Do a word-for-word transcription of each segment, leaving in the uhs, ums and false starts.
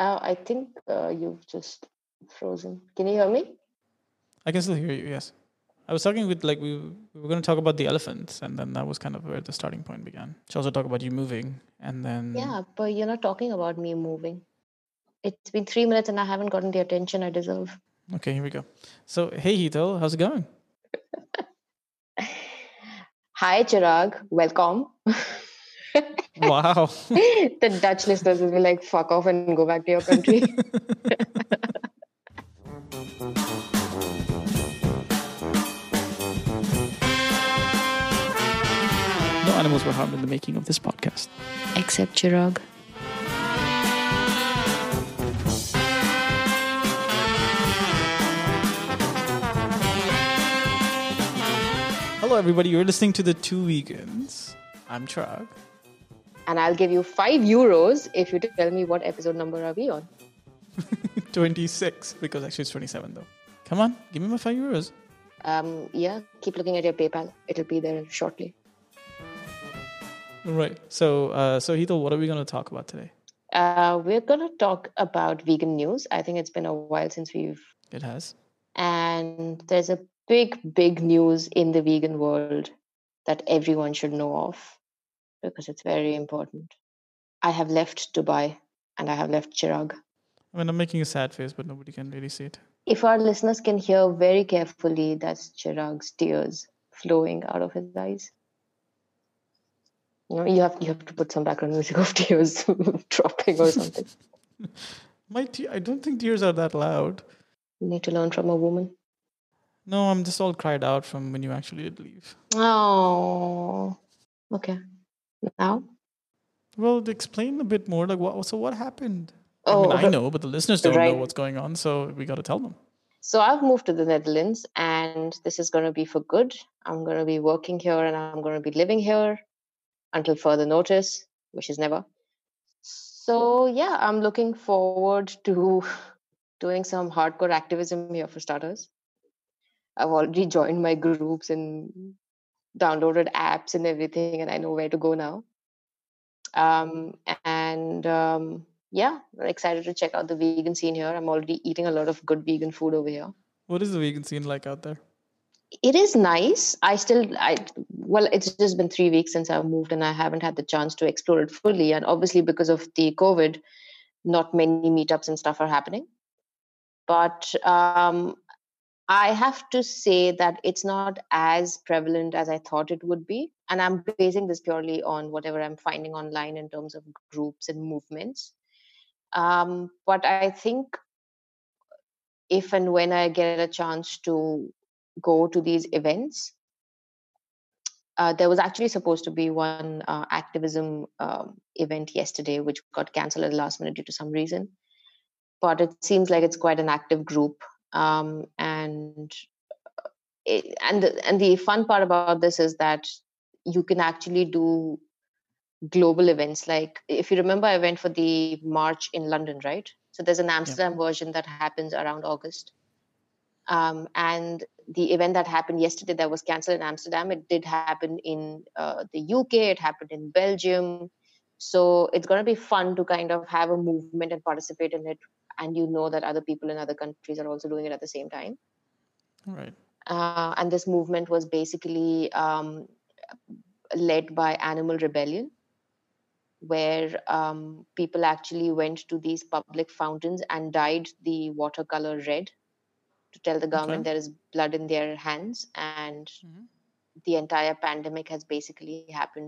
Uh, I think uh, you've just frozen. Can you hear me? I can still hear you. Yes, I was talking with like we we were going to talk about the elephants, and then that was kind of where the starting point began. She also talked about you moving, and then Yeah, but you're not talking about me moving. It's been three minutes and I haven't gotten the attention I deserve. okay, here we go. So hey, Hito, how's it going? Hi, Chirag. Welcome. Wow. The Dutch listeners will be like, fuck off and go back to your country. No animals were harmed in the making of this podcast. Except Chirag. Hello, everybody. You're listening to The Two Vegans. I'm Chirag. And I'll give you five euros if you tell me what episode number are we on. twenty-six, because actually it's twenty-seven though. Come on, give me my five euros. Um, yeah, keep looking at your PayPal. It'll be there shortly. Right. So, uh, so Hito, what are we going to talk about today? Uh, we're going to talk about vegan news. I think it's been a while since we've... It has. And there's a big, big news in the vegan world that everyone should know of because it's very important. I have left Dubai and I have left Chirag. I mean, I'm making a sad face, but nobody can really see it. If our listeners can hear very carefully, that's Chirag's tears flowing out of his eyes. You know, you have you have to put some background music of tears dropping or something. My te- I don't think tears are that loud. You need to learn from a woman. No, I'm just all cried out from when you actually did leave. Oh, okay. Now? Well, explain a bit more. Like, what? So what happened? Oh, I mean, I know, but the listeners don't right. know what's going on, so we got to tell them. So I've moved to the Netherlands, and this is going to be for good. I'm going to be working here, and I'm going to be living here until further notice, which is never. So yeah, I'm looking forward to doing some hardcore activism here for starters. I've already joined my groups and downloaded apps and everything, and I know where to go now. Um, and um, yeah, I'm excited to check out the vegan scene here. I'm already eating a lot of good vegan food over here. What is the vegan scene like out there? It is nice. I still, I well, it's just been three weeks since I've moved, and I haven't had the chance to explore it fully. And obviously, because of the COVID, not many meetups and stuff are happening. But um, I have to say that it's not as prevalent as I thought it would be. And I'm basing this purely on whatever I'm finding online in terms of groups and movements. Um, but I think if and when I get a chance to go to these events, uh, there was actually supposed to be one uh, activism um, event yesterday, which got cancelled at the last minute due to some reason. But it seems like it's quite an active group. Um, and it, and the, and the fun part about this is that you can actually do global events. Like if you remember, I went for the march in London, right? So there's an Amsterdam yeah. version that happens around August. Um, and the event that happened yesterday that was cancelled in Amsterdam, it did happen in uh, the U K, it happened in Belgium. So it's going to be fun to kind of have a movement and participate in it. And you know that other people in other countries are also doing it at the same time. Right. Uh, and this movement was basically um, led by Animal Rebellion, where um, people actually went to these public fountains and dyed the watercolor red to tell the government okay. there is blood in their hands, and mm-hmm. the entire pandemic has basically happened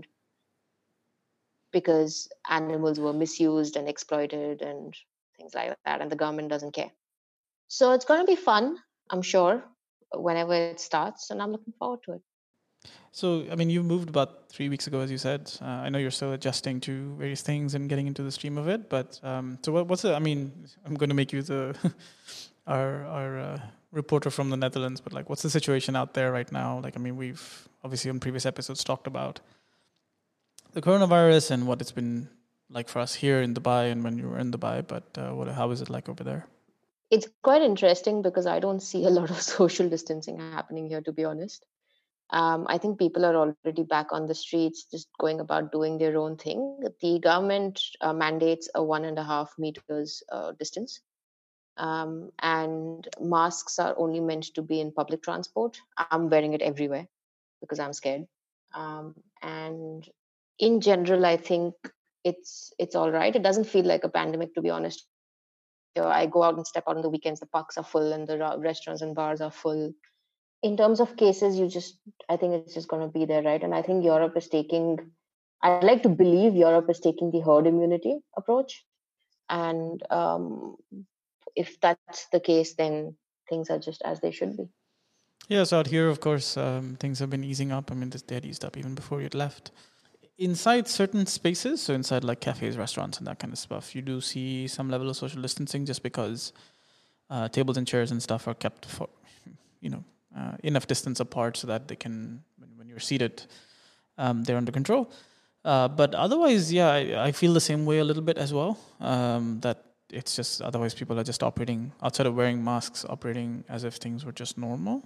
because animals were misused and exploited and things like that, and the government doesn't care. So it's going to be fun, I'm sure, whenever it starts, and I'm looking forward to it. So, I mean, you moved about three weeks ago, as you said. Uh, I know you're still adjusting to various things and getting into the stream of it. But um, so, what, what's it? I mean, I'm going to make you the our our uh, reporter from the Netherlands. But like, what's the situation out there right now? Like, I mean, we've obviously in previous episodes talked about the coronavirus and what it's been like for us here in Dubai and when you were in Dubai. But uh, what, how is it like over there? It's quite interesting because I don't see a lot of social distancing happening here, to be honest. Um, I think people are already back on the streets, just going about doing their own thing. The government uh, mandates a one and a half meters uh, distance, um, and masks are only meant to be in public transport. I'm wearing it everywhere because I'm scared. Um, and in general, I think it's it's all right. It doesn't feel like a pandemic, to be honest. You know, I go out and step out on the weekends. The parks are full, and the ra- restaurants and bars are full. In terms of cases, you just I think it's just going to be there, right? And I think Europe is taking. I'd like to believe Europe is taking the herd immunity approach, and um, if that's the case, then things are just as they should be. Yeah, so out here, of course, um, things have been easing up. I mean, this they had eased up even before you'd left. Inside certain spaces, so inside like cafes, restaurants, and that kind of stuff, you do see some level of social distancing just because uh, tables and chairs and stuff are kept for, you know, uh, enough distance apart so that they can, when, when you're seated, um, they're under control. Uh, but otherwise, yeah, I, I feel the same way a little bit as well. Um, that it's just otherwise people are just operating outside of wearing masks, operating as if things were just normal.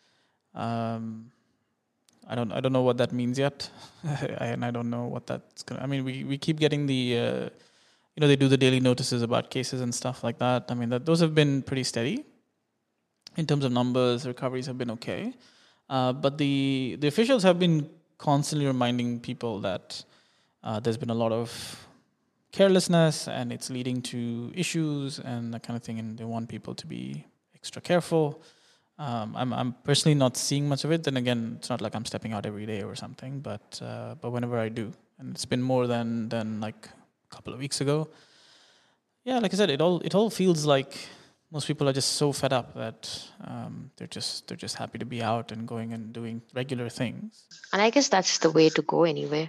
Um, I don't I don't know what that means yet, and I don't know what that's gonna. I mean, we, we keep getting the uh, you know they do the daily notices about cases and stuff like that. I mean, that those have been pretty steady in terms of numbers. Recoveries have been okay, uh, but the the officials have been constantly reminding people that uh, there's been a lot of carelessness and it's leading to issues and that kind of thing, and they want people to be extra careful. Um, I'm I'm personally not seeing much of it. Then again, it's not like I'm stepping out every day or something, but uh, but whenever I do, and it's been more than than like a couple of weeks ago. Yeah, like I said, it all it all feels like most people are just so fed up that um, they're just they're just happy to be out and going and doing regular things. And I guess that's the way to go anyway.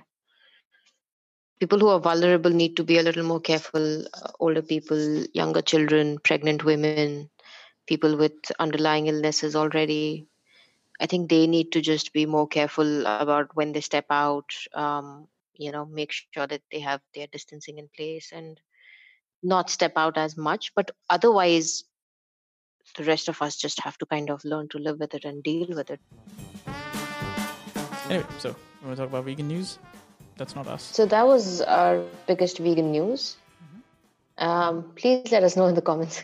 People who are vulnerable need to be a little more careful. Uh, older people, younger children, pregnant women, people with underlying illnesses already. I think they need to just be more careful about when they step out. Um, you know, make sure that they have their distancing in place and not step out as much. But otherwise, the rest of us just have to kind of learn to live with it and deal with it. Anyway, so we want to talk about vegan news. That's not us. So that was our biggest vegan news. Um, please let us know in the comments.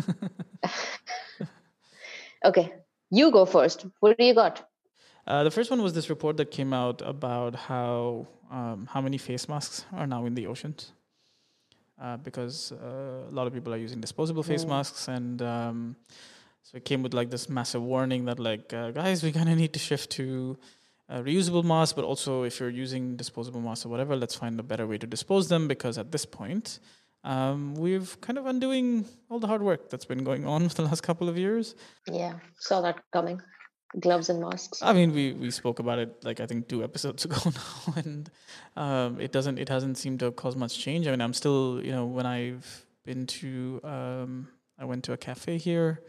Okay, you go first. What do you got? Uh, the first one was this report that came out about how um, how many face masks are now in the oceans, uh, because uh, a lot of people are using disposable face Mm. masks, and um, so it came with like this massive warning that like uh, guys, we kind of need to shift to uh, reusable masks, but also if you're using disposable masks or whatever, let's find a better way to dispose them, because at this point, um, we've kind of undoing all the hard work that's been going on for the last couple of years. Yeah, saw that coming. Gloves and masks. I mean, we, we spoke about it like I think two episodes ago now, and um, it doesn't it hasn't seemed to have caused much change. I mean, I'm still you know when I've been to um, I went to a cafe here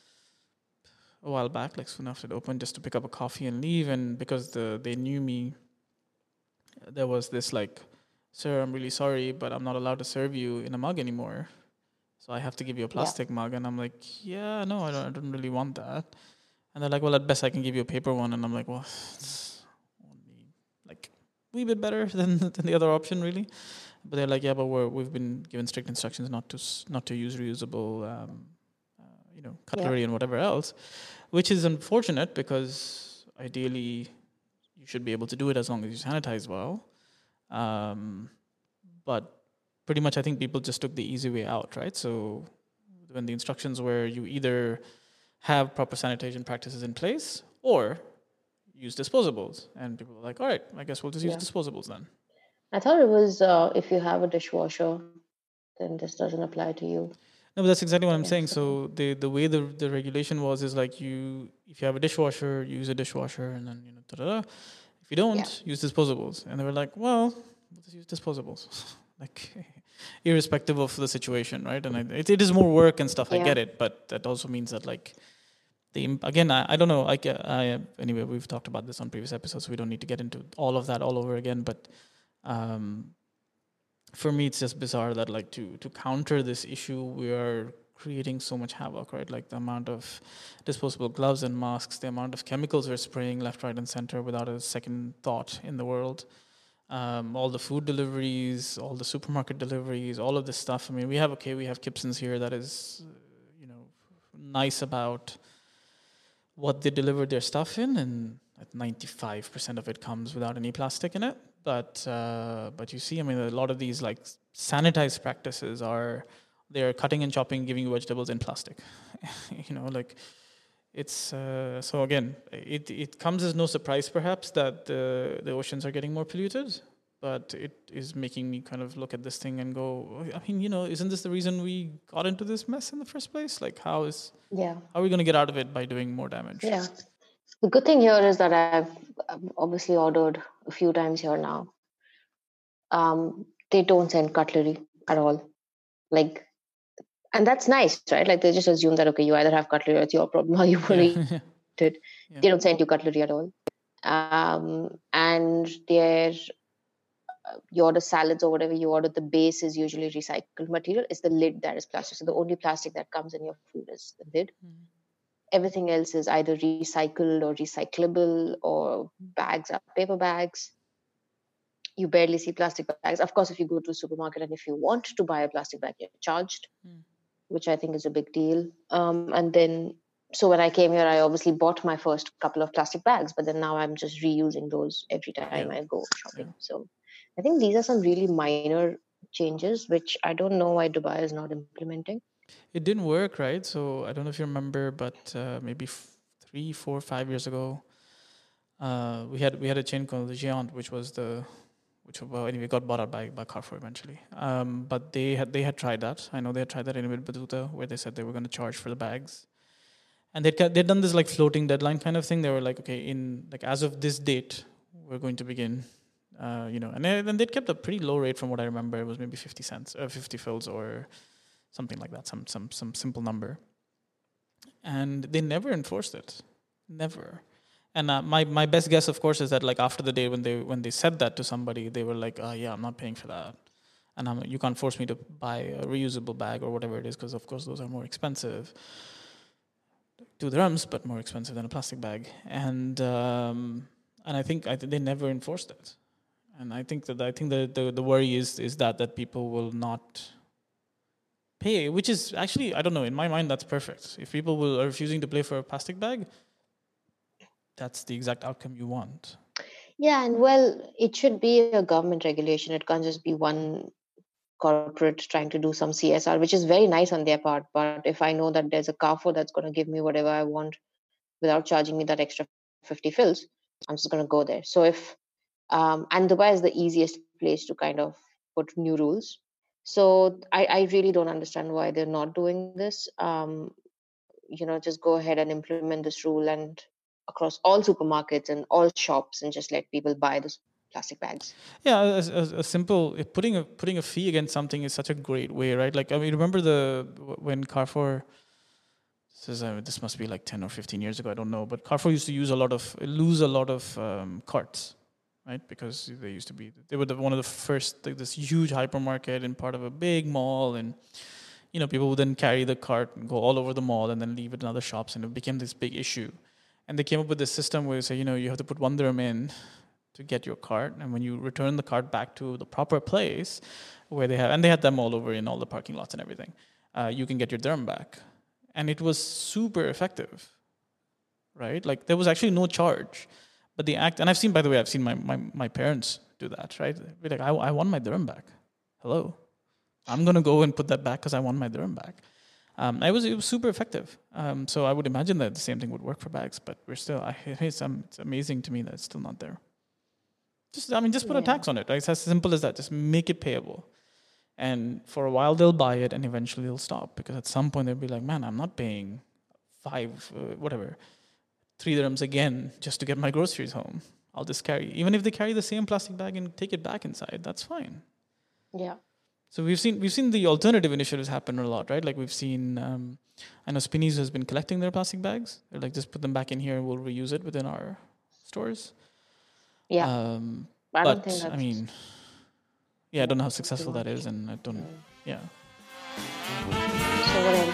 a while back, like soon after it opened, just to pick up a coffee and leave, and because the they knew me, there was this like, sir, I'm really sorry, but I'm not allowed to serve you in a mug anymore, so I have to give you a plastic yeah. mug, and I'm like, yeah, no, I don't, I don't really want that. And they're like, well, at best I can give you a paper one. And I'm like, well, it's only like a wee bit better than than the other option, really. But they're like, yeah, but we're, we've been given strict instructions not to not to use reusable, um, uh, you know, cutlery yeah. and whatever else, which is unfortunate because ideally you should be able to do it as long as you sanitize well. Um, but pretty much, I think people just took the easy way out, right? So when the instructions were you either have proper sanitation practices in place or use disposables, and people were like, all right, I guess we'll just use yeah. disposables then. I thought it was uh, if you have a dishwasher, then this doesn't apply to you. No, but that's exactly what I'm yeah, saying. So the the way the the regulation was is like you if you have a dishwasher, you use a dishwasher, and then you know da-da-da. If you don't, yeah. use disposables. And they were like, well, we'll just use disposables. Like irrespective of the situation, right? And I, it, it is more work and stuff. Yeah. I get it, but that also means that like the again, I, I don't know. I, I anyway, we've talked about this on previous episodes, so we don't need to get into all of that all over again. But um, for me, it's just bizarre that like to to counter this issue, we are creating so much havoc, right? Like the amount of disposable gloves and masks, the amount of chemicals we're spraying left, right, and center without a second thought in the world. Um, all the food deliveries, all the supermarket deliveries, all of this stuff. I mean, we have, okay, we have Kipsons here that is, uh, you know, nice about what they deliver their stuff in, and ninety-five percent of it comes without any plastic in it. But uh, but you see, I mean, a lot of these like sanitized practices are, they're cutting and chopping, giving you vegetables in plastic. you know, like it's uh, so again, it it comes as no surprise perhaps that the the oceans are getting more polluted. But it is making me kind of look at this thing and go, I mean, you know, isn't this the reason we got into this mess in the first place? Like, how is Yeah. how are we going to get out of it by doing more damage? Yeah. The good thing here is that I've I've obviously ordered a few times here now. Um, they don't send cutlery at all. Like, and that's nice, right? Like they just assume that, okay, you either have cutlery or it's your problem, or you will Yeah. eat it. Yeah. They don't send you cutlery at all. Um, and they're you order salads or whatever you order, the base is usually recycled material. It's the lid that is plastic. So the only plastic that comes in your food is the lid. Mm. Everything else is either recycled or recyclable, or bags are paper bags. You barely see plastic bags. Of course, if you go to a supermarket and if you want to buy a plastic bag, you're charged, mm. which I think is a big deal. Um, and then, so when I came here, I obviously bought my first couple of plastic bags, but then now I'm just reusing those every time yeah. I go shopping. Yeah. So I think these are some really minor changes, which I don't know why Dubai is not implementing. It didn't work, right? So I don't know if you remember, but uh, maybe f- three, four, five years ago, uh, we had we had a chain called the Géant, which was the, which well anyway got bought out by, by Carrefour eventually. Um, but they had they had tried that. I know they had tried that in Batuta, where they said they were going to charge for the bags, and they'd they'd done this like floating deadline kind of thing. They were like, okay, in like as of this date, we're going to begin. Uh, you know, and then they'd kept a pretty low rate from what I remember. It was maybe fifty cents, uh, fifty fils, or something like that, some some some simple number. And they never enforced it, never. And uh, my my best guess, of course, is that like after the day when they when they said that to somebody, they were like, oh, yeah, I'm not paying for that, and I'm, you can't force me to buy a reusable bag or whatever it is, because of course those are more expensive. Two dirhams, but more expensive than a plastic bag. And um, and I think I th- they never enforced it. And I think that I think the, the, the worry is is that that people will not pay, which is actually, I don't know, in my mind that's perfect. If people will are refusing to pay for a plastic bag, that's the exact outcome you want. Yeah, and well, it should be a government regulation. It can't just be one corporate trying to do some C S R, which is very nice on their part. But if I know that there's a Carrefour that's going to give me whatever I want without charging me that extra fifty fils, I'm just going to go there. So if Um, and Dubai is the easiest place to kind of put new rules. So I, I really don't understand why they're not doing this. Um, you know, just go ahead and implement this rule and across all supermarkets and all shops, and just let people buy those plastic bags. Yeah, a, a, a simple putting a putting a fee against something is such a great way, right? Like I mean, remember the when Carrefour. This is uh, this must be like ten or fifteen years ago. I don't know, but Carrefour used to use a lot of lose a lot of um, carts. Right, because they used to be, they were the, one of the first, like this huge hypermarket in part of a big mall, and you know people would then carry the cart and go all over the mall and then leave it in other shops, and it became this big issue. And they came up with this system where you say, you know, you have to put one dirham in to get your cart, and when you return the cart back to the proper place where they have, and they had them all over in all the parking lots and everything, uh, you can get your dirham back, and it was super effective, right? Like there was actually no charge. But the act, and I've seen, by the way, I've seen my, my, my parents do that, right? Be like, I, I want my dirham back. Hello. I'm going to go and put that back because I want my dirham back. Um, it, was, it was super effective. Um, so I would imagine that the same thing would work for bags, but we're still, I, it's, um, it's amazing to me that it's still not there. Just, I mean, just put yeah. a tax on it, right? It's as simple as that. Just make it payable. And for a while they'll buy it, and eventually they'll stop, because at some point they'll be like, man, I'm not paying five, uh, whatever, three dirhams again just to get my groceries home. I'll just carry, even if they carry the same plastic bag and take it back inside, that's fine. Yeah. So we've seen we've seen the alternative initiatives happen a lot, right? Like we've seen, um, I know Spinneys has been collecting their plastic bags. They're like, just put them back in here and we'll reuse it within our stores. Yeah. Um, I but don't think that's I mean, yeah, I don't know how successful that is, and I don't. Yeah. So what else?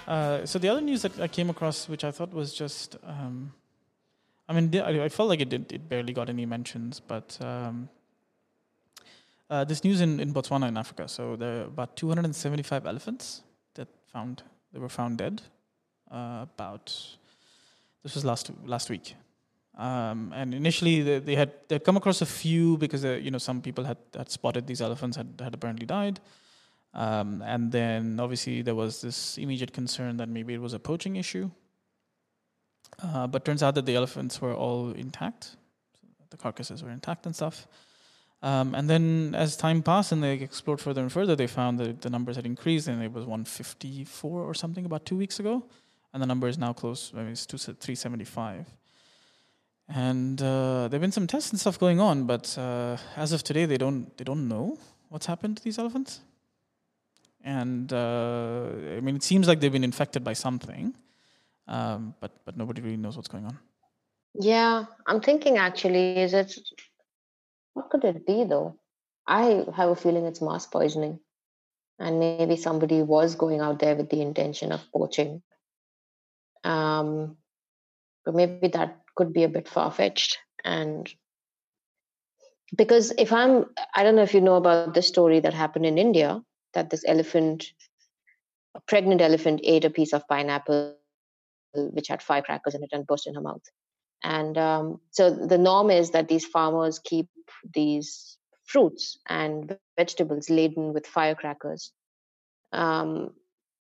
Uh, so the other news that I came across, which I thought was just, um, I mean, I, I felt like it did, it barely got any mentions, but um, uh, this news in, in Botswana in Africa. So there are about two hundred seventy-five elephants that found they were found dead. Uh, about this was last last week, um, and initially they, they had they had come across a few because uh, you know some people had, had spotted these elephants had, had apparently died. Um, and then obviously there was this immediate concern that maybe it was a poaching issue. Uh, but turns out that the elephants were all intact. The carcasses were intact and stuff. Um, and then as time passed and they explored further and further, they found that the numbers had increased and it was one fifty-four or something about two weeks ago. And the number is now close, I mean, it's three seventy-five. And uh, there have been some tests and stuff going on, but uh, as of today, they don't they don't know what's happened to these elephants. And uh, I mean, it seems like they've been infected by something, um, but but nobody really knows what's going on. Yeah, I'm thinking actually, is it, what could it be though? I have a feeling it's mass poisoning. And maybe somebody was going out there with the intention of poaching. Um, but maybe that could be a bit far-fetched. And because if I'm, I don't know if you know about this story that happened in India, that this elephant, a pregnant elephant ate a piece of pineapple which had firecrackers in it and burst in her mouth. And um, so the norm is that these farmers keep these fruits and vegetables laden with firecrackers, um,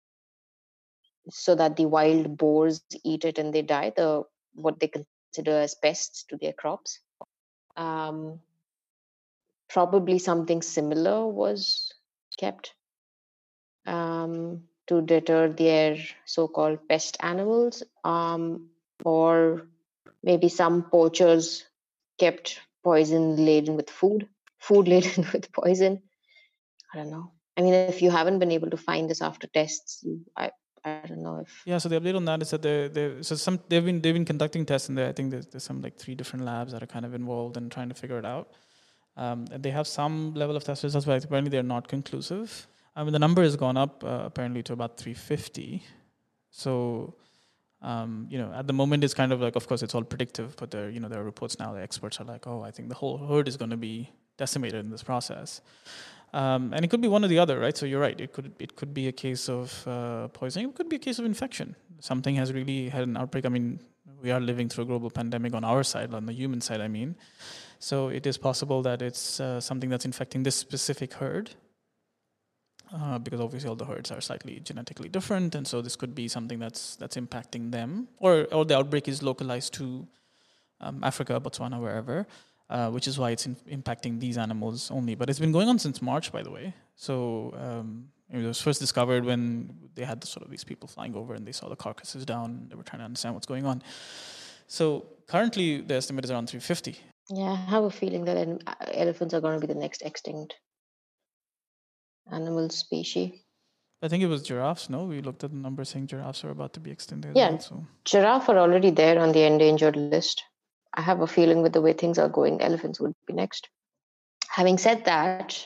so that the wild boars eat it and they die, the what they consider as pests to their crops. Um, probably something similar was kept um, to deter their so-called pest animals, um, or maybe some poachers kept poison laden with food, food laden with poison. I don't know. I mean, if you haven't been able to find this after tests, you, I, I don't know if. Yeah, so the update on that is that they they so some they've been they've been conducting tests, and I think there's, there's some like three different labs that are kind of involved in trying to figure it out. Um, and they have some level of test results, but apparently they're not conclusive. I mean, the number has gone up uh, apparently to about three fifty. So, um, you know, at the moment it's kind of like, of course, it's all predictive, but there, you know, there are reports now. The experts are like, oh, I think the whole herd is going to be decimated in this process. Um, and it could be one or the other, right? So you're right. It could it could be a case of uh, poisoning. It could be a case of infection. Something has really had an outbreak. I mean, we are living through a global pandemic on our side, on the human side, I mean. So it is possible that it's uh, something that's infecting this specific herd, uh, because obviously all the herds are slightly genetically different, and so this could be something that's that's impacting them, or or the outbreak is localized to um, Africa, Botswana, wherever. Uh, which is why it's in, impacting these animals only. But it's been going on since March, by the way. So um, it was first discovered when they had the, sort of these people flying over and they saw the carcasses down. They were trying to understand what's going on. So currently, the estimate is around three fifty. Yeah, I have a feeling that elephants are going to be the next extinct animal species. I think it was giraffes, no? We looked at the numbers saying giraffes are about to be extinct. Yeah, well, so. Giraffe are already there on the endangered list. I have a feeling with the way things are going, elephants would be next. Having said that,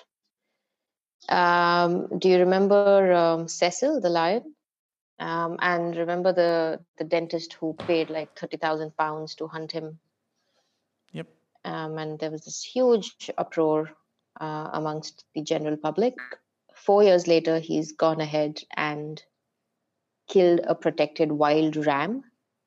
um, do you remember um, Cecil, the lion? Um, and remember the, the dentist who paid like thirty thousand pounds to hunt him? Yep. Um, and there was this huge uproar uh, amongst the general public. Four years later, he's gone ahead and killed a protected wild ram.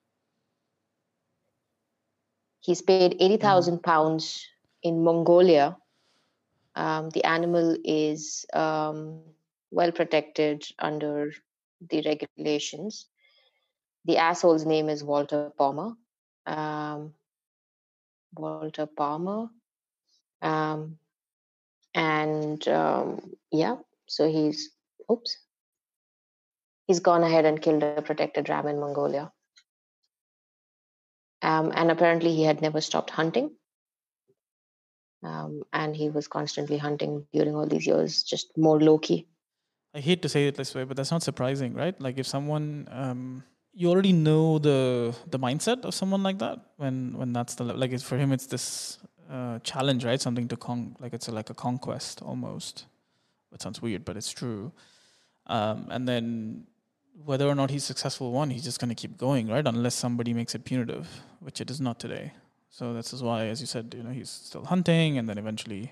He's paid eighty thousand pounds in Mongolia. Um, the animal is um, well protected under the regulations. The asshole's name is Walter Palmer. Um, Walter Palmer. Um, and um, yeah, so he's, oops, he's gone ahead and killed a protected ram in Mongolia. Um, and apparently he had never stopped hunting. Um, and he was constantly hunting during all these years, just more low-key. I hate to say it this way, but that's not surprising, right? Like if someone, um, you already know the the mindset of someone like that when when that's the, like it's, for him it's this uh, challenge, right? Something to con, like it's a, like a conquest almost. It sounds weird, but it's true. Um, and then whether or not he's successful, one, he's just going to keep going, right? Unless somebody makes it punitive, which it is not today. So this is why, as you said, you know, he's still hunting, and then eventually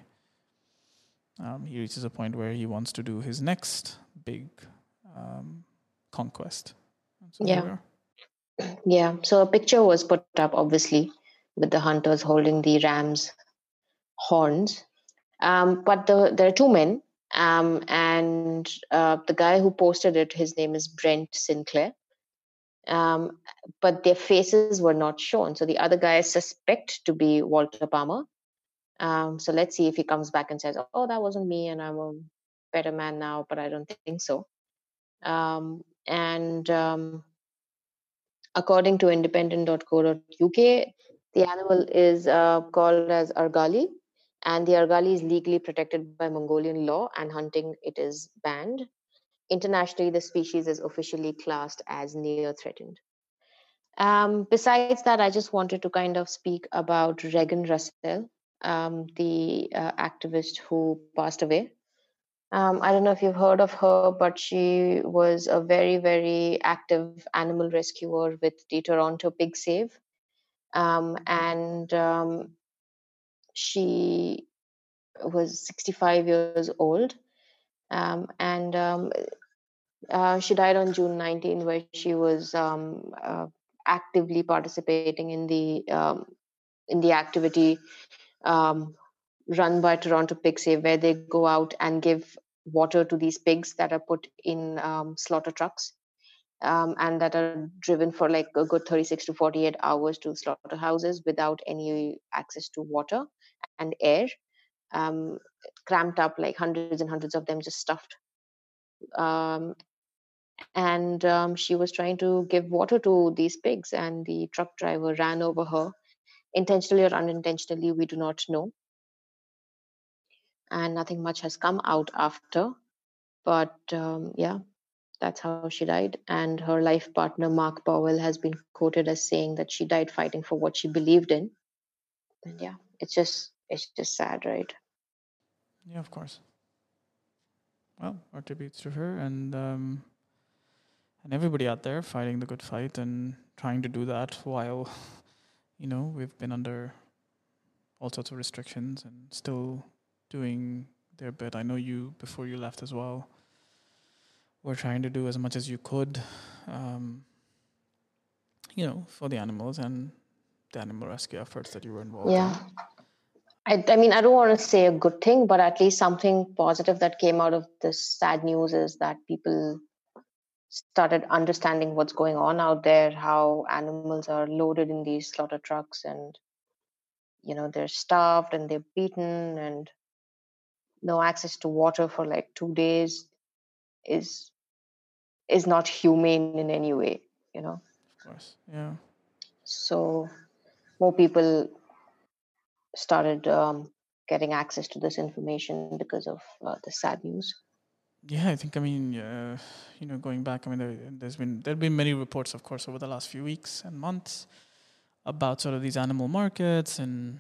um, he reaches a point where he wants to do his next big um, conquest. And so here we Yeah. are. Yeah. So a picture was put up, obviously, with the hunters holding the ram's horns. Um, but the, there are two men, um, and uh, the guy who posted it, his name is Brent Sinclair. Um, but their faces were not shown. So the other guy suspect to be Walter Palmer. Um, so let's see if he comes back and says, "Oh, that wasn't me, and I'm a better man now." But I don't think so. Um, and um, according to independent dot co dot U K, the animal is uh, called as Argali, and the Argali is legally protected by Mongolian law, and hunting it is banned. Internationally, the species is officially classed as near threatened. Um, besides that, I just wanted to kind of speak about Regan Russell, um, the uh, activist who passed away. Um, I don't know if you've heard of her, but she was a very, very active animal rescuer with the Toronto Pig Save. Um, and um, she was sixty-five years old. Um, and um, uh, she died on June nineteenth, where she was um, uh, actively participating in the um, in the activity um, run by Toronto Pig Save, where they go out and give water to these pigs that are put in um, slaughter trucks, um, and that are driven for like a good thirty-six to forty-eight hours to slaughterhouses without any access to water and air, um, cramped up, like hundreds and hundreds of them just stuffed. Um, and um, she was trying to give water to these pigs, and the truck driver ran over her, intentionally or unintentionally, we do not know. And nothing much has come out after. But um, yeah, that's how she died. And her life partner, Mark Powell, has been quoted as saying that she died fighting for what she believed in. And yeah, it's just it's just sad, right? Yeah, of course. Well, our tributes to her and um, and everybody out there fighting the good fight and trying to do that while, you know, we've been under all sorts of restrictions and still doing their bit. I know you, before you left as well, were trying to do as much as you could, um, you know, for the animals and the animal rescue efforts that you were involved Yeah. in. I, I mean, I don't want to say a good thing, but at least something positive that came out of this sad news is that people started understanding what's going on out there, how animals are loaded in these slaughter trucks, and you know they're starved and they're beaten, and no access to water for like two days is is not humane in any way, you know. Of course, yeah. So more people started um, getting access to this information because of uh, the sad news. Yeah, I think, I mean, uh, you know, going back, I mean, there, there's been, there have been many reports, of course, over the last few weeks and months about sort of these animal markets and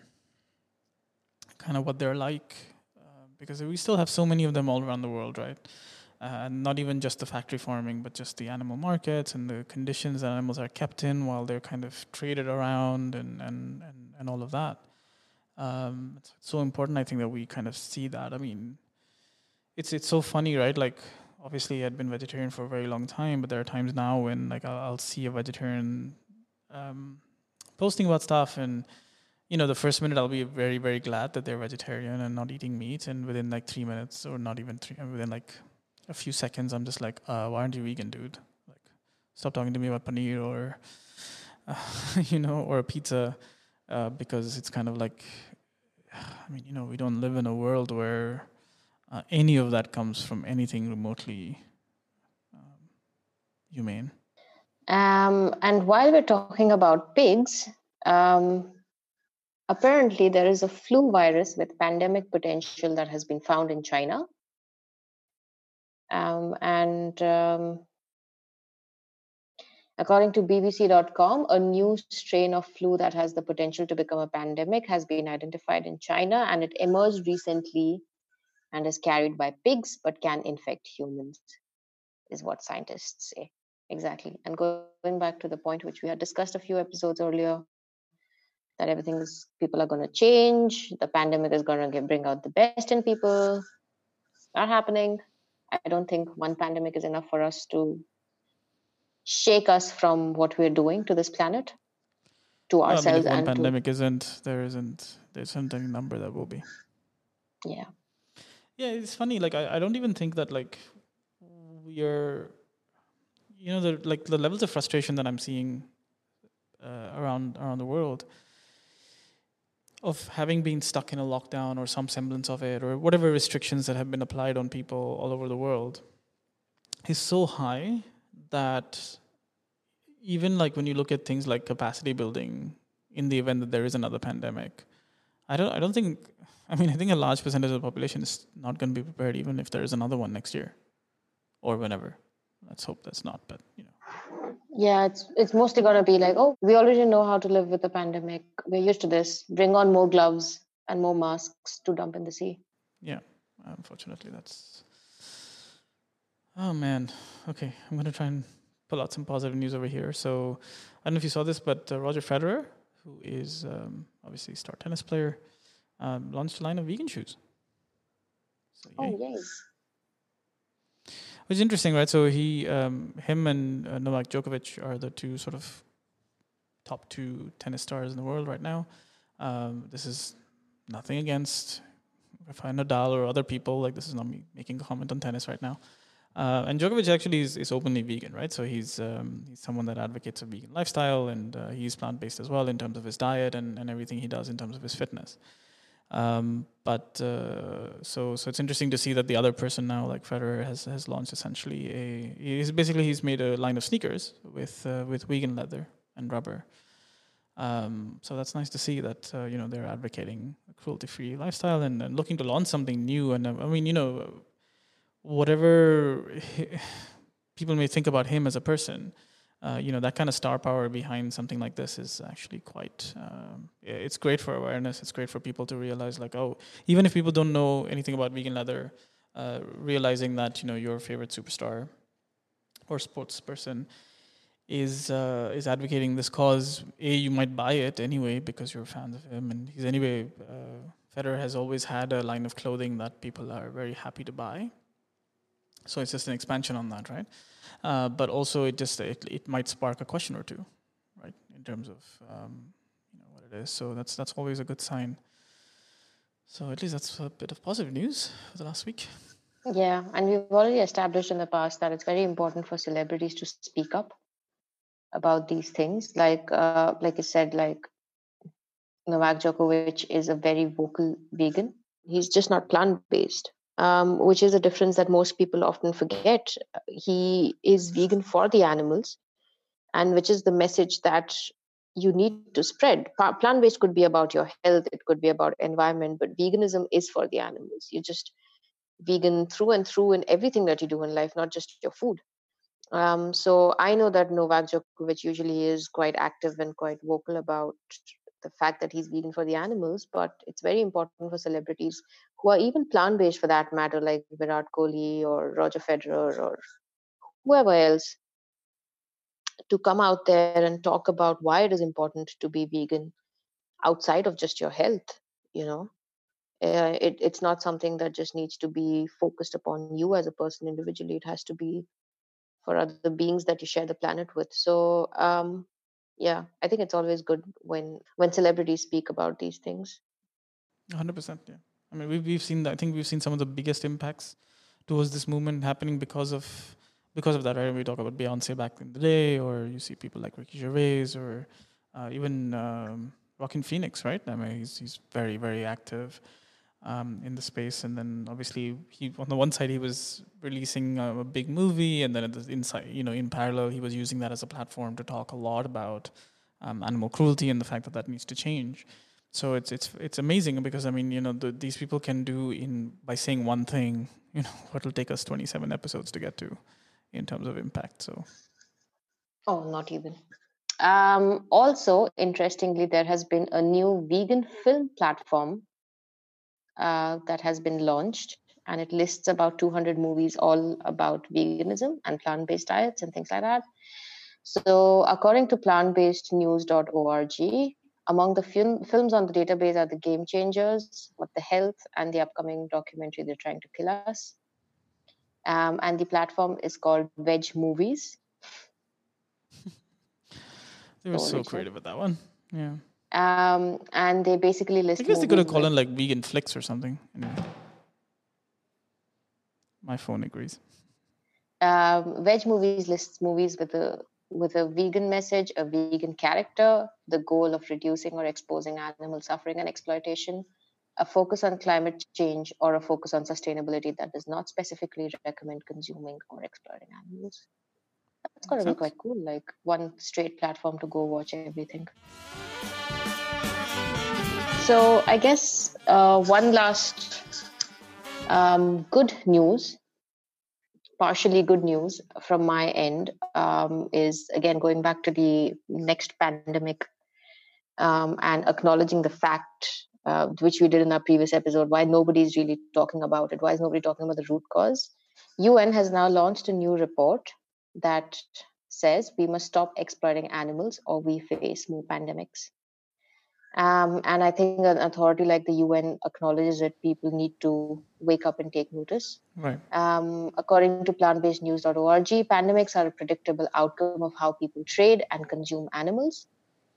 kind of what they're like, uh, because we still have so many of them all around the world, right? Uh, and not even just the factory farming, but just the animal markets and the conditions that animals are kept in while they're kind of traded around and, and, and, and all of that. Um, it's so important, I think, that we kind of see that. I mean, it's it's so funny, right? Like, obviously, I'd been vegetarian for a very long time, but there are times now when like I'll, I'll see a vegetarian um, posting about stuff, and you know, the first minute I'll be very very glad that they're vegetarian and not eating meat, and within like three minutes or not even three, within like a few seconds, I'm just like, uh, why aren't you vegan, dude? Like, stop talking to me about paneer or uh, you know, or a pizza, uh, because it's kind of like, I mean, you know, we don't live in a world where uh, any of that comes from anything remotely um, humane. Um, and while we're talking about pigs, um, apparently there is a flu virus with pandemic potential that has been found in China. Um, and um, according to B B C dot com, a new strain of flu that has the potential to become a pandemic has been identified in China, and it emerged recently and is carried by pigs but can infect humans, is what scientists say. exactly. And going back to the point which we had discussed a few episodes earlier, that everything is people are going to change. The pandemic is going to bring out the best in people. Not happening. I don't think one pandemic is enough for us to shake us from what we're doing to this planet, to Well, I mean, if ourselves, one and to pandemic isn't, there isn't, there isn't any number that will be. yeah. Yeah, it's funny. Like, I, I don't even think that like we are, you know, the like the levels of frustration that I'm seeing uh, around around the world of having been stuck in a lockdown or some semblance of it, or whatever restrictions that have been applied on people all over the world, is so high that even like when you look at things like capacity building in the event that there is another pandemic, I don't I don't think I mean I think a large percentage of the population is not going to be prepared even if there is another one next year or whenever. Let's hope that's not, but you know. Yeah, it's it's mostly gonna be like, oh, we already know how to live with the pandemic. We're used to this. Bring on more gloves and more masks to dump in the sea. Yeah, unfortunately, that's. Oh man. Okay, I'm gonna try and pull out some positive news over here. So, I don't know if you saw this, but uh, Roger Federer, who is um, obviously a star tennis player, um, launched a line of vegan shoes. So yay. Oh, yay! Which is interesting, right? So he, um, him, and uh, Novak Djokovic are the two sort of top two tennis stars in the world right now. Um, this is nothing against Rafael Nadal or other people. Like, this is not me making a comment on tennis right now. Uh, and Djokovic actually is, is openly vegan, right? So he's um, he's someone that advocates a vegan lifestyle, and uh, he's plant based as well in terms of his diet and, and everything he does in terms of his fitness. Um, but uh, so so it's interesting to see that the other person now, like Federer, has has launched essentially a he's basically he's made a line of sneakers with uh, with vegan leather and rubber. Um, so that's nice to see that uh, you know they're advocating a cruelty-free lifestyle and, and looking to launch something new. And uh, I mean, you know, whatever he, people may think about him as a person, uh, you know, that kind of star power behind something like this is actually quite. Um, it's great for awareness. It's great for people to realize, like, oh, even if people don't know anything about vegan leather, uh, realizing that you know your favorite superstar or sports person is uh, is advocating this cause. A, you might buy it anyway because you're fans of him, and he's anyway. Uh, Federer has always had a line of clothing that people are very happy to buy. So it's just an expansion on that, right? Uh, but also, it just it, it might spark a question or two, right, in terms of um, you know what it is. So that's that's always a good sign. So at least that's a bit of positive news for the last week. Yeah, and we've already established in the past that it's very important for celebrities to speak up about these things. Like uh, like I said, like Novak Djokovic is a very vocal vegan. He's just not plant based, um, which is a difference that most people often forget. He is vegan for the animals, and which is the message that you need to spread. Plant based could be about your health, it could be about environment, but veganism is for the animals. You're just vegan through and through in everything that you do in life, not just your food. Um, so I know that Novak Djokovic usually is quite active and quite vocal about the fact that he's vegan for the animals, but it's very important for celebrities who are even plant based for that matter, like Virat Kohli or Roger Federer or whoever else, to come out there and talk about why it is important to be vegan outside of just your health. You know, uh, it, it's not something that just needs to be focused upon you as a person individually. It has to be for other beings that you share the planet with. So, um, yeah, I think it's always good when when celebrities speak about these things. one hundred percent, yeah. I mean, we've, we've seen that. I think we've seen some of the biggest impacts towards this movement happening because of because of that, right? We talk about Beyonce back in the day, or you see people like Ricky Gervais, or uh, even um, Joaquin Phoenix, right? I mean, he's he's very very active um, in the space, and then obviously he on the one side he was releasing a, a big movie, and then at the inside, you know, in parallel he was using that as a platform to talk a lot about um, animal cruelty and the fact that that needs to change. So it's it's it's amazing because I mean you know the, these people can do in by saying one thing, you know, what will take us twenty-seven episodes to get to in terms of impact. So Oh, not even. Um, also, interestingly, there has been a new vegan film platform uh, that has been launched. and it lists about two hundred movies all about veganism and plant-based diets and things like that. So according to plant based news dot org, among the film, films on the database are The Game Changers, What the Health, and the upcoming documentary They're Trying to Kill Us. Um, and the platform is called Veg Movies. They were so creative with that one. Yeah. Um, and they basically list. I guess they could have called with, it like Vegan Flicks or something. Anyway. My phone agrees. Um, Veg Movies lists movies with a with a vegan message, a vegan character, the goal of reducing or exposing animal suffering and exploitation, a focus on climate change, or a focus on sustainability that does not specifically recommend consuming or exploiting animals. That's got to be quite cool, like one straight platform to go watch everything. So I guess uh, one last um, good news, partially good news from my end, um, is again going back to the next pandemic um, and acknowledging the fact, uh, which we did in our previous episode, why nobody's really talking about it. Why is nobody talking about the root cause? U N has now launched a new report that says we must stop exploiting animals or we face more pandemics. Um, and I think an authority like the U N acknowledges that people need to wake up and take notice. Right. Um, according to plant based news dot org, pandemics are a predictable outcome of how people trade and consume animals.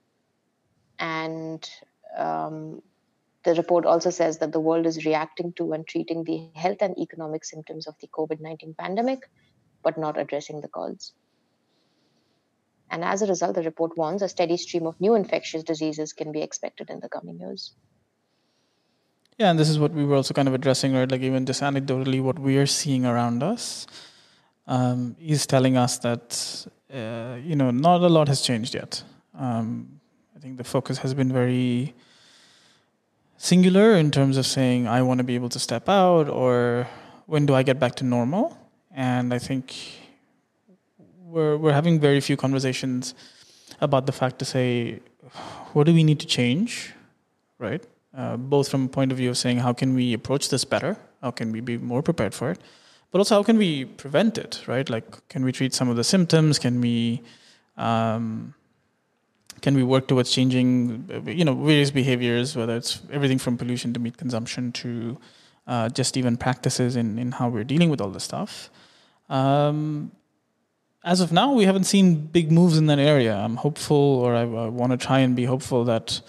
And um, the report also says that the world is reacting to and treating the health and economic symptoms of the COVID nineteen pandemic, but not addressing the cause. And as a result, the report warns a steady stream of new infectious diseases can be expected in the coming years. Yeah, and this is what we were also kind of addressing, right? Like even just anecdotally, what we are seeing around us um, is telling us that, uh, you know, not a lot has changed yet. Um, I think the focus has been very singular in terms of saying, I want to be able to step out, or when do I get back to normal? And I think we're we're having very few conversations about the fact to say, what do we need to change, right? Uh, both from a point of view of saying, how can we approach this better? How can we be more prepared for it? But also, how can we prevent it, right? Like, can we treat some of the symptoms? Can we, um, can we work towards changing, you know, various behaviors, whether it's everything from pollution to meat consumption to uh, just even practices in, in how we're dealing with all this stuff. Um, as of now, we haven't seen big moves in that area. I'm hopeful, or I, I want to try and be hopeful that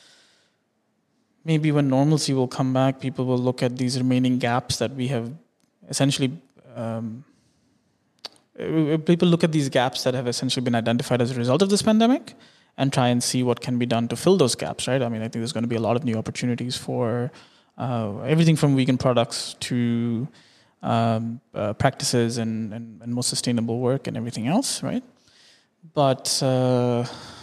maybe when normalcy will come back, people will look at these remaining gaps that we have essentially, um, people look at these gaps that have essentially been identified as a result of this pandemic and try and see what can be done to fill those gaps, right? I mean, I think there's going to be a lot of new opportunities for uh, everything from vegan products to um, uh, practices and, and, and more sustainable work and everything else, right? But... Uh,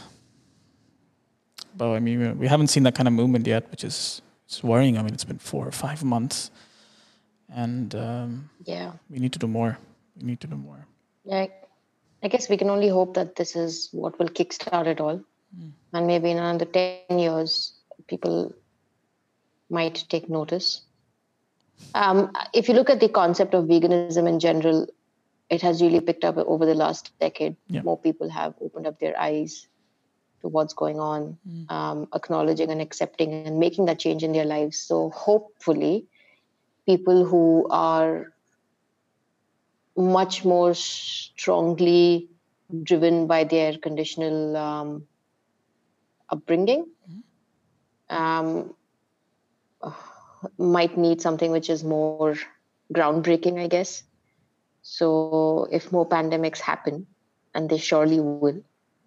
But I mean, we haven't seen that kind of movement yet, which is it's worrying. I mean, it's been four or five months, and um, yeah, we need to do more. We need to do more. Yeah, I guess we can only hope that this is what will kickstart it all, mm. and maybe in another ten years, people might take notice. Um, if you look at the concept of veganism in general, it has really picked up over the last decade. Yeah. More people have opened up their eyes to what's going on, mm. um, acknowledging and accepting and making that change in their lives. So hopefully people who are much more strongly driven by their conditional um, upbringing mm. um, might need something which is more groundbreaking, I guess. So if more pandemics happen, and they surely will,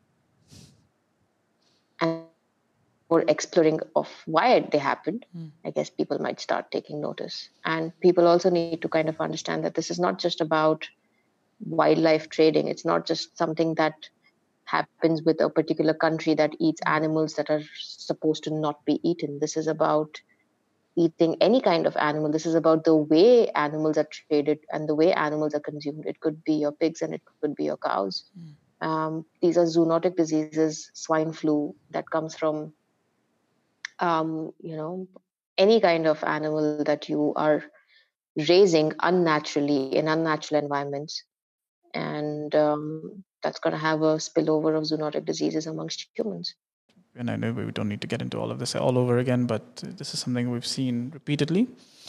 and or exploring of why they happened, mm. I guess people might start taking notice. And people also need to kind of understand that this is not just about wildlife trading. It's not just something that happens with a particular country that eats animals that are supposed to not be eaten. This is about eating any kind of animal. This is about the way animals are traded and the way animals are consumed. It could be your pigs and it could be your cows. Mm. Um, these are zoonotic diseases, swine flu, that comes from Um, you know, any kind of animal that you are raising unnaturally in unnatural environments. And um, that's going to have a spillover of zoonotic diseases amongst humans. And I know we don't need to get into all of this all over again, but this is something we've seen repeatedly,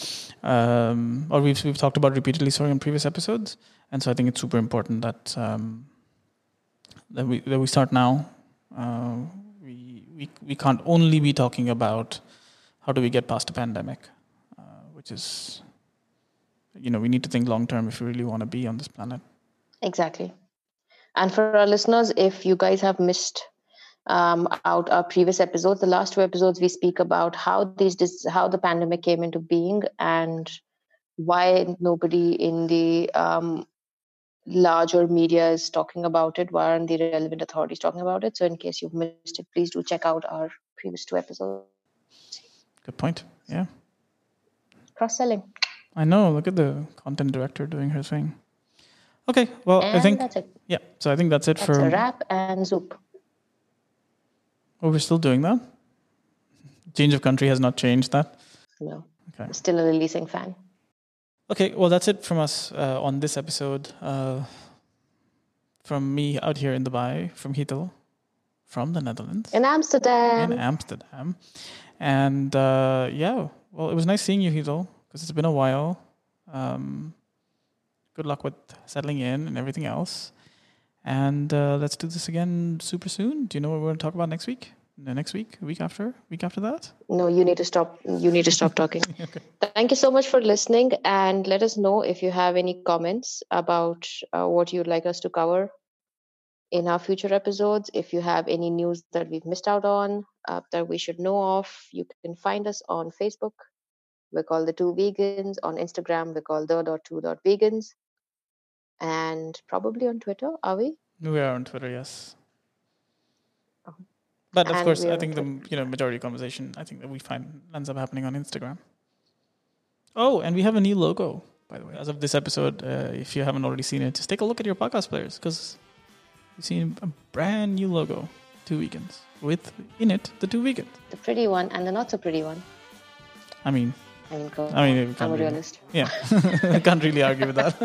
um, or we've we've talked about repeatedly, sorry, in previous episodes. And so I think it's super important that um, that we that we start now. Uh, we we we can't only be talking about how do we get past a pandemic, uh, which is, you know, we need to think long term if we really want to be on this planet. Exactly. And for our listeners, if you guys have missed um, out our previous episodes, the last two episodes, we speak about how these dis- how the pandemic came into being and why nobody in the um, larger media is talking about it. Why aren't the relevant authorities talking about it? So in case you've missed it, please do check out our previous two episodes. Good point. Yeah. Cross-selling. I know. Look at the content director doing her thing. Okay. Well, and I think that's it. Yeah. So I think that's it that's for. That's a wrap and Zoop. Oh, we're still doing that? Change of country has not changed that? No. Okay. Still a Lilly Singh fan. Okay. Well, that's it from us uh, on this episode. Uh, from me out here in Dubai, from Hital, from the Netherlands. In Amsterdam. In Amsterdam. And uh, yeah, well, it was nice seeing you, Hital, because it's been a while. Um, good luck with settling in and everything else. And uh, let's do this again super soon. Do you know what we're going to talk about next week? The next week? Week after? Week after that? No, you need to stop. You need to stop talking. Okay. Thank you so much for listening. And let us know if you have any comments about uh, what you'd like us to cover in our future episodes. If you have any news that we've missed out on, uh, that we should know of, you can find us on Facebook. We're called The Two Vegans. On Instagram, we're called the dot two dot vegans. And probably on Twitter, are we? We are on Twitter, yes. Oh. But of and course, I think the you know majority conversation, I think that we find ends up happening on Instagram. Oh, and we have a new logo, by the way. As of this episode, uh, if you haven't already seen it, just take a look at your podcast players, because you've seen a brand new logo, Two Vegans, with in it the two vegans. The pretty one and the not so pretty one. I mean, I mean, go I mean, I'm a really, realist. Yeah, I can't really argue with that.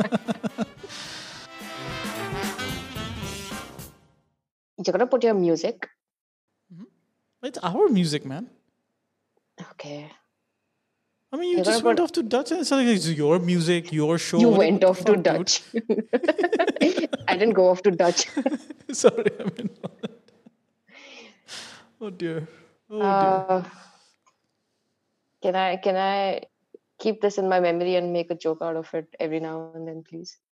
You're gonna put your music. Mm-hmm. It's our music, man. Okay. I mean, you You're just went put... off to Dutch and it's like it's your music, your show. You went off to Dutch. I didn't go off to Dutch. Sorry, I mean. Oh dear. Oh dear. Uh, can I can I keep this in my memory and make a joke out of it every now and then, please?